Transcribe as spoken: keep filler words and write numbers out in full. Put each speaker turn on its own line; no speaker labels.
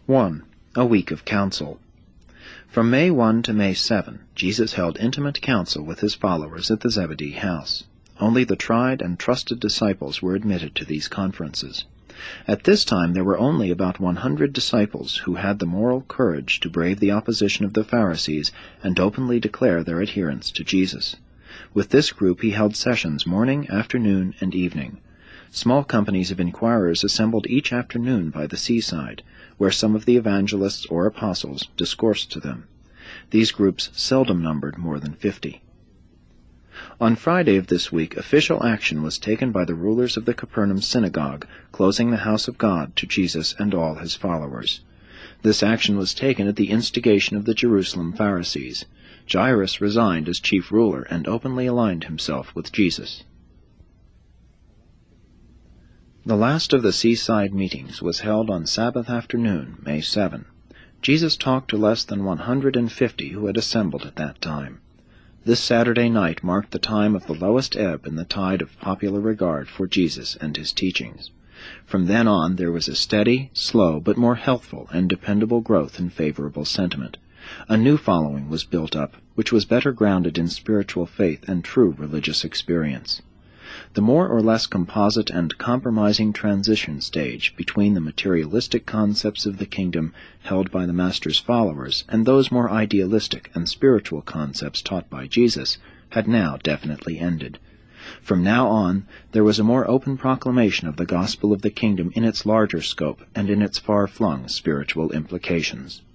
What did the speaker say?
one. A week of counsel. From May first to May seventh, Jesus held intimate counsel with his followers at the Zebedee house. Only the tried and trusted disciples were admitted to these conferences. At this time there were only about one hundred disciples who had the moral courage to brave the opposition of the Pharisees and openly declare their adherence to Jesus. With this group he held sessions morning, afternoon, and evening. Small companies of inquirers assembled each afternoon by the seaside, where some of the evangelists or apostles discoursed to them. These groups seldom numbered more than fifty. On Friday of this week, official action was taken by the rulers of the Capernaum synagogue, closing the house of God to Jesus and all his followers. This action was taken at the instigation of the Jerusalem Pharisees. Jairus resigned as chief ruler and openly aligned himself with Jesus. The last of the seaside meetings was held on Sabbath afternoon, May seventh. Jesus talked to less than one hundred and fifty who had assembled at that time. This Saturday night marked the time of the lowest ebb in the tide of popular regard for Jesus and his teachings. From then on there was a steady, slow, but more healthful and dependable growth in favorable sentiment. A new following was built up, which was better grounded in spiritual faith and true religious experience. The more or less composite and compromising transition stage between the materialistic concepts of the kingdom held by the Master's followers and those more idealistic and spiritual concepts taught by Jesus had now definitely ended. From now on, there was a more open proclamation of the gospel of the kingdom in its larger scope and in its far-flung spiritual implications.